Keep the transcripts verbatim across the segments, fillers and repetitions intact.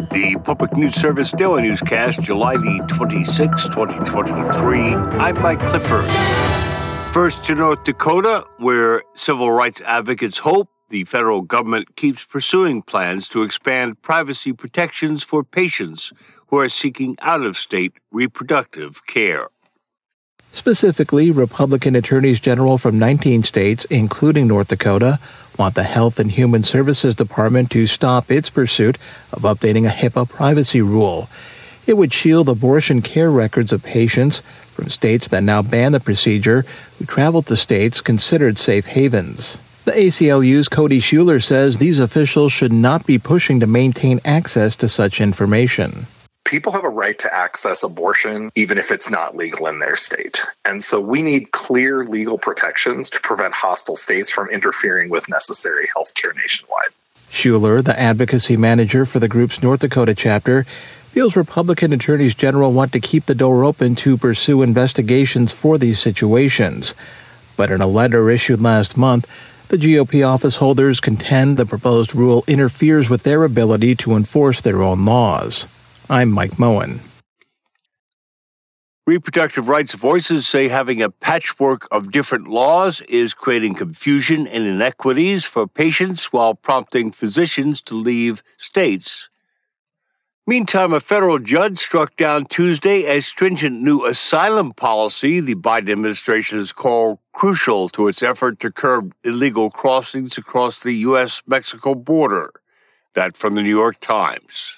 The Public News Service Daily Newscast, July the twenty-sixth, twenty twenty-three. I'm Mike Clifford. First to North Dakota, where civil rights advocates hope the federal government keeps pursuing plans to expand privacy protections for patients who are seeking out-of-state reproductive care. Specifically, Republican attorneys general from nineteen states, including North Dakota, want the Health and Human Services Department to stop its pursuit of updating a HIPAA privacy rule. It would shield abortion care records of patients from states that now ban the procedure who traveled to states considered safe havens. The A C L U's Cody Schuler says these officials should not be pushing to maintain access to such information. People have a right to access abortion even if it's not legal in their state. And so we need clear legal protections to prevent hostile states from interfering with necessary health care nationwide. Schuler, the advocacy manager for the group's North Dakota chapter, feels Republican attorneys general want to keep the door open to pursue investigations for these situations. But in a letter issued last month, the G O P office holders contend the proposed rule interferes with their ability to enforce their own laws. I'm Mike Moen. Reproductive rights voices say having a patchwork of different laws is creating confusion and inequities for patients while prompting physicians to leave states. Meantime, a federal judge struck down Tuesday a stringent new asylum policy the Biden administration has called crucial to its effort to curb illegal crossings across the U S Mexico border. That from the New York Times.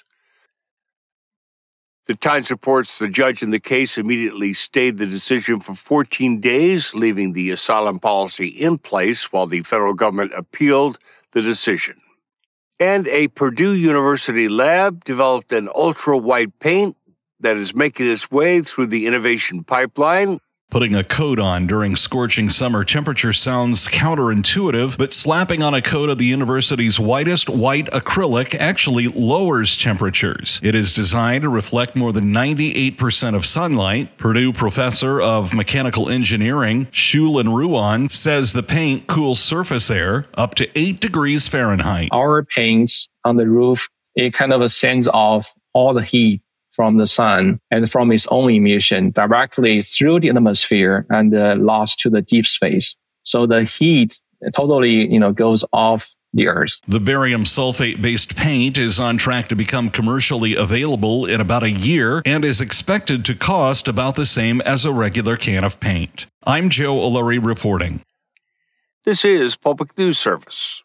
The Times reports the judge in the case immediately stayed the decision for fourteen days, leaving the asylum policy in place while the federal government appealed the decision. And a Purdue University lab developed an ultra-white paint that is making its way through the innovation pipeline. Putting a coat on during scorching summer temperature sounds counterintuitive, but slapping on a coat of the university's whitest white acrylic actually lowers temperatures. It is designed to reflect more than ninety-eight percent of sunlight. Purdue professor of mechanical engineering, Shulin Ruan, says the paint cools surface air up to eight degrees Fahrenheit. Our paints on the roof, it kind of sends off all the heat from the sun and from its own emission directly through the atmosphere and uh, lost to the deep space. So the heat totally, you know, goes off the Earth. The barium sulfate-based paint is on track to become commercially available in about a year and is expected to cost about the same as a regular can of paint. I'm Joe O'Leary reporting. This is Public News Service.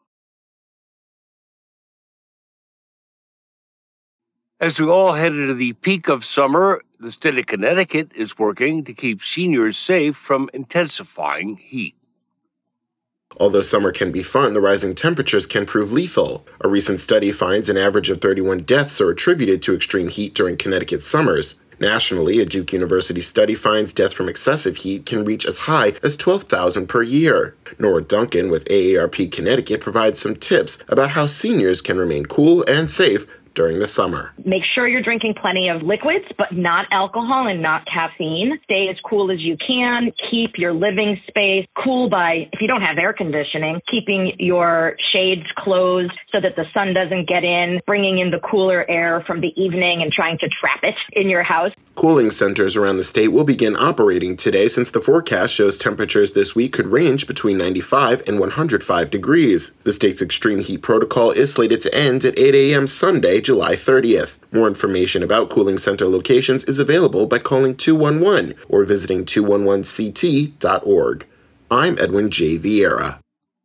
As we all head into the peak of summer, the state of Connecticut is working to keep seniors safe from intensifying heat. Although summer can be fun, the rising temperatures can prove lethal. A recent study finds an average of thirty-one deaths are attributed to extreme heat during Connecticut's summers. Nationally, a Duke University study finds death from excessive heat can reach as high as twelve thousand per year. Nora Duncan with A A R P Connecticut provides some tips about how seniors can remain cool and safe during the summer. Make sure you're drinking plenty of liquids, but not alcohol and not caffeine. Stay as cool as you can. Keep your living space cool by, if you don't have air conditioning, keeping your shades closed so that the sun doesn't get in, bringing in the cooler air from the evening and trying to trap it in your house. Cooling centers around the state will begin operating today since the forecast shows temperatures this week could range between ninety-five and one hundred five degrees. The state's extreme heat protocol is slated to end at eight a.m. Sunday, July thirtieth. More information about cooling center locations is available by calling two one one or visiting two one one c t dot org. I'm Edwin J. Vieira.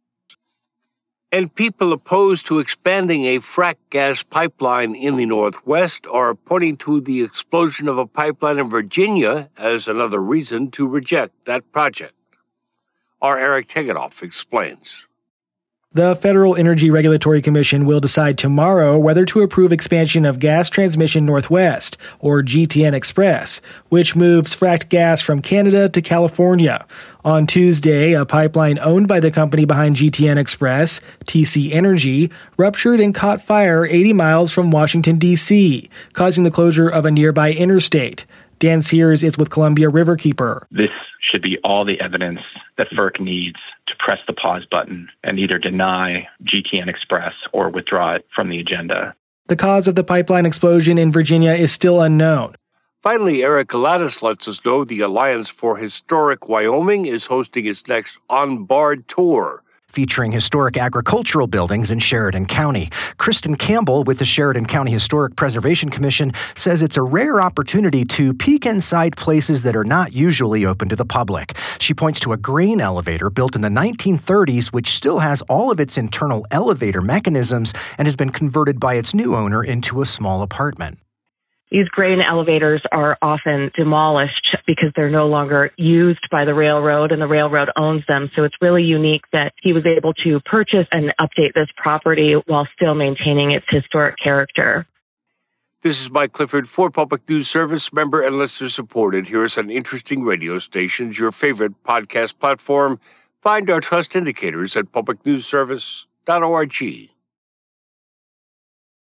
And people opposed to expanding a frack gas pipeline in the Northwest are pointing to the explosion of a pipeline in Virginia as another reason to reject that project. Our Eric Tegetthoff explains. The Federal Energy Regulatory Commission will decide tomorrow whether to approve expansion of Gas Transmission Northwest, or G T N Express, which moves fracked gas from Canada to California. On Tuesday, a pipeline owned by the company behind G T N Express, T C Energy, ruptured and caught fire eighty miles from Washington, D C, causing the closure of a nearby interstate. Dan Sears is with Columbia Riverkeeper. This should be all the evidence that FERC needs to press the pause button and either deny G T N Express or withdraw it from the agenda. The cause of the pipeline explosion in Virginia is still unknown. Finally, Eric Gladys lets us know the Alliance for Historic Wyoming is hosting its next On Bard tour, featuring historic agricultural buildings in Sheridan County. Kristen Campbell with the Sheridan County Historic Preservation Commission says it's a rare opportunity to peek inside places that are not usually open to the public. She points to a grain elevator built in the nineteen thirties, which still has all of its internal elevator mechanisms and has been converted by its new owner into a small apartment. These grain elevators are often demolished because they're no longer used by the railroad and the railroad owns them. So it's really unique that he was able to purchase and update this property while still maintaining its historic character. This is Mike Clifford for Public News Service, member and listener supported. Here is an interesting radio stations, your favorite podcast platform. Find our trust indicators at public news service dot org.